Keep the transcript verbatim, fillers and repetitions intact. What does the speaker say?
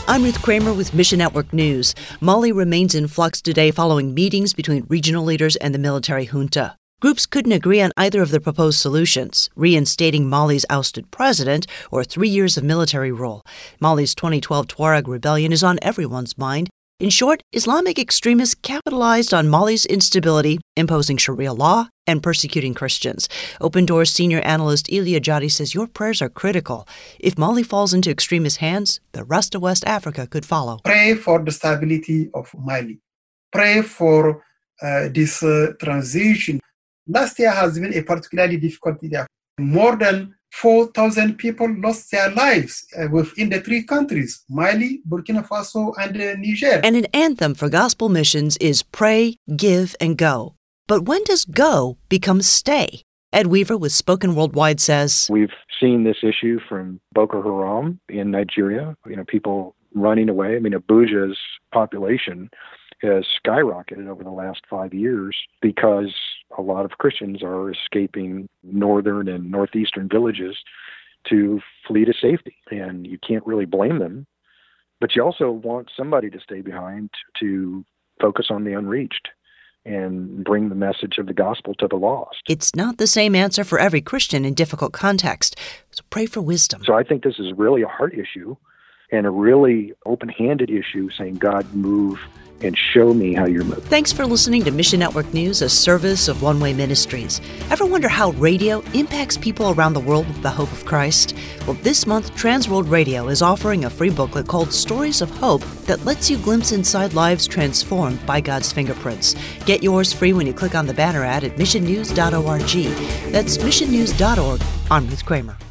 I'm Ruth Kramer with Mission Network News. Mali remains in flux today following meetings between regional leaders and the military junta. Groups couldn't agree on either of the proposed solutions, reinstating Mali's ousted president or three years of military rule. Mali's twenty twelve Tuareg rebellion is on everyone's mind. In short, Islamic extremists capitalized on Mali's instability, imposing Sharia law and persecuting Christians. Open Doors senior analyst Elia Jadi says your prayers are critical. If Mali falls into extremist hands, the rest of West Africa could follow. Pray for the stability of Mali. Pray for uh, this uh, transition. Last year has been a particularly difficult year. More than four thousand people lost their lives uh, within the three countries, Mali, Burkina Faso, and uh, Niger. And an anthem for gospel missions is pray, give, and go. But when does go become stay? Ed Weaver with Spoken Worldwide says, we've seen this issue from Boko Haram in Nigeria, you know, people running away. I mean, Abuja's population has skyrocketed over the last five years because a lot of Christians are escaping northern and northeastern villages to flee to safety. And you can't really blame them. But you also want somebody to stay behind to focus on the unreached and bring the message of the gospel to the lost. It's not the same answer for every Christian in difficult context. So pray for wisdom. So I think this is really a heart issue and a really open-handed issue, saying, God, move and show me how you're moving. Thanks for listening to Mission Network News, a service of One Way Ministries. Ever wonder how radio impacts people around the world with the hope of Christ? Well, this month, Transworld Radio is offering a free booklet called Stories of Hope that lets you glimpse inside lives transformed by God's fingerprints. Get yours free when you click on the banner ad at mission news dot org. That's mission news dot org. I'm Ruth Kramer.